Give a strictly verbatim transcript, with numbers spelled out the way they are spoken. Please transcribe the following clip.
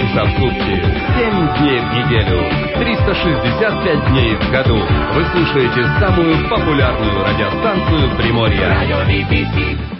часа в сутки, семь дней в неделю, триста шестьдесят пять дней в году. Вы слушаете самую популярную радиостанцию Приморья. Радио ви би си.